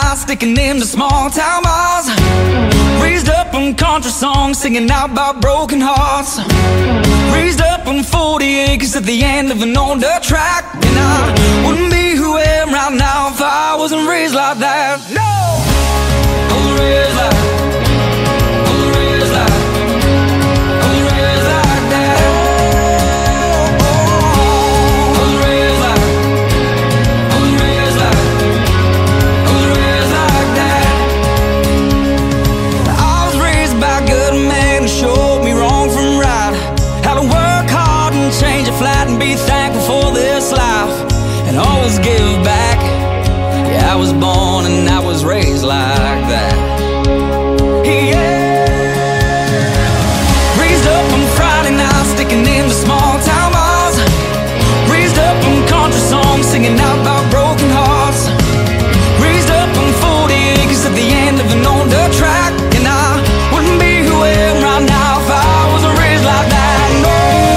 night, sticking into small town bars. Raised up on country songs, singing out about broken hearts. Raised up on 40 acres at the end of an old dirt track. And I wouldn't be who I am right now if I wasn't raised like that. No! I was raised like and always give back. Yeah, I was born and I was raised like that. Yeah. Raised up on Friday night, sticking into small town bars. Raised up on country songs, singing out about broken hearts. Raised up on 40 acres at the end of an old dirt track. And I wouldn't be who I am right now if I wasn't raised like that. No.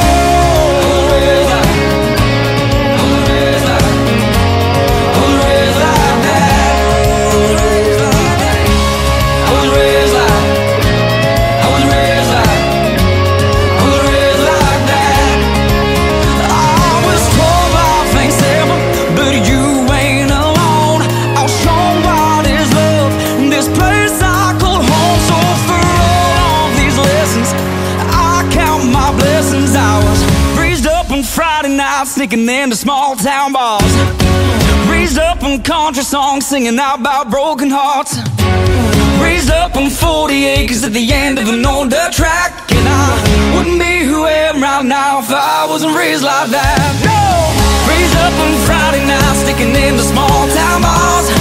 Friday night, sneaking into small town bars. Raised up on country songs, singing out about broken hearts. Raised up on 40 acres at the end of an old dirt track. And I wouldn't be who I am right now if I wasn't raised like that. No! Raised up on Friday night, sneaking into small town bars.